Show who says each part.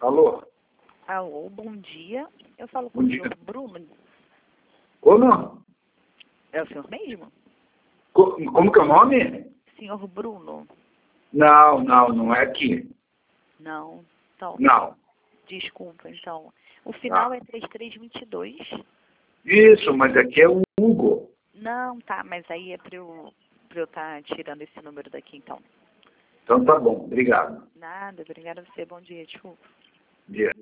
Speaker 1: Alô?
Speaker 2: Alô, bom dia. Eu falo com
Speaker 1: Bom
Speaker 2: o
Speaker 1: dia.
Speaker 2: senhor Bruno.
Speaker 1: Como?
Speaker 2: É o senhor mesmo?
Speaker 1: Como que é o nome?
Speaker 2: Senhor Bruno?
Speaker 1: Não é aqui.
Speaker 2: Não. Então,
Speaker 1: Não.
Speaker 2: desculpa, então. O final
Speaker 1: Tá.
Speaker 2: é 3322.
Speaker 1: Isso, mas aqui é o Hugo.
Speaker 2: Não, tá, mas aí é pra eu estar tirando esse número daqui, então.
Speaker 1: Então tá bom, obrigado.
Speaker 2: Nada, obrigada a você. Bom dia, desculpa.
Speaker 1: Dia.